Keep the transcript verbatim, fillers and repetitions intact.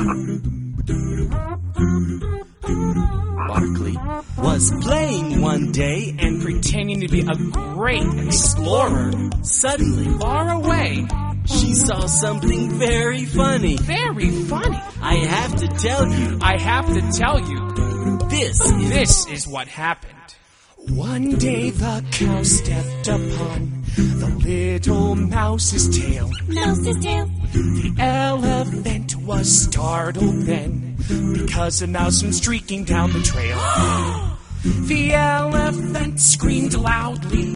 Barkley was playing one day and pretending to be a great explorer. Suddenly, Far away. she saw something very funny. Very funny. I have to tell you, I have to tell you, this is... this is what happened. One day the cow stepped upon the little mouse's tail. Mouse's tail. The elephant was startled then, because a mouse went streaking down the trail. The elephant screamed loudly.